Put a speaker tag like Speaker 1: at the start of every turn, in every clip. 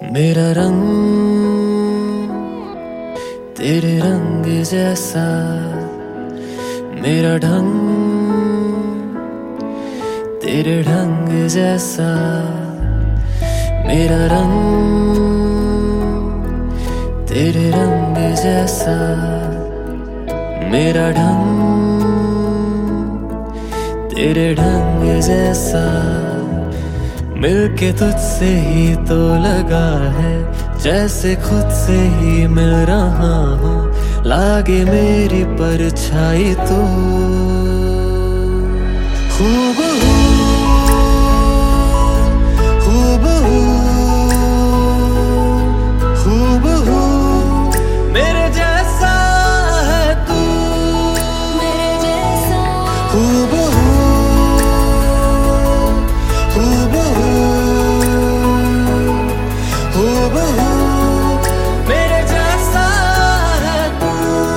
Speaker 1: मेरा रंग तेरे रंग जैसा, मेरा ढंग तेरे ढंग जैसा। मेरा रंग तेरे रंग जैसा, मेरा ढंग तेरे ढंग जैसा। मिलके तुझसे ही तो लगा है, जैसे खुद से ही मिल रहा हूँ। लागे मेरी परछाई तो हूबहू हूबहू हूबहू मेरे जैसा है तू,
Speaker 2: मेरे जैसा
Speaker 1: हूबहू हूबहू हूबहू मेरे जैसा है तू।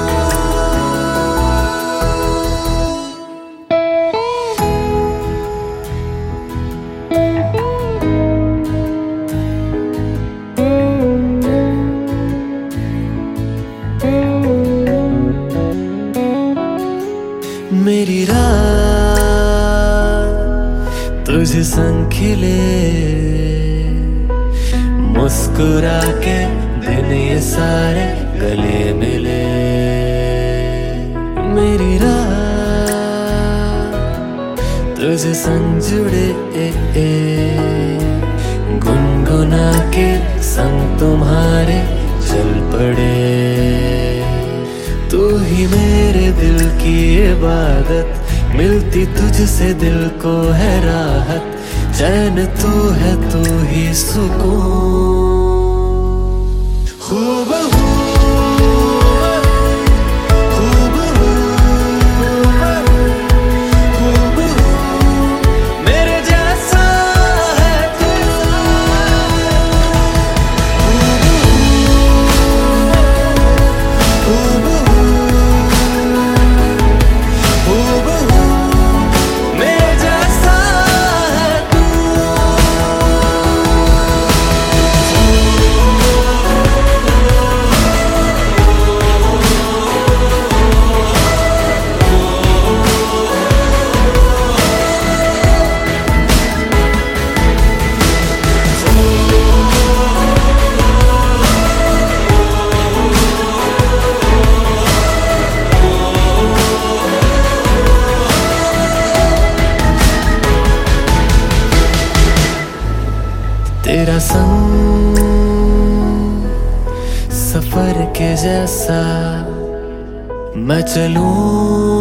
Speaker 1: मेरी रात तुझ संग खिले, मुस्कुरा के दिन ये सारे गले मिले। मेरी रात तुझ संग जुड़े, गुनगुना के संग तुम्हारे चल पड़े। तू ही मेरे दिल की इबादत, मिलती तुझसे दिल को है राहत। चैन तू है तू ही सुकून। हूबहू हूबहू हूबहू मेरे जैसा है तू। हूबहू हूबहू मेरे जैसा है तू। तेरा संग सफर के जैसा, मैं चलूं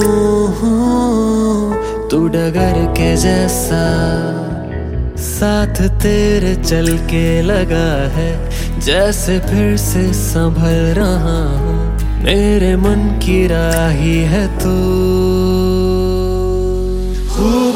Speaker 1: तू डगर के जैसा। साथ तेरे चल के लगा है, जैसे फिर से संभल रहा हूँ। मेरे मन की राही है तू।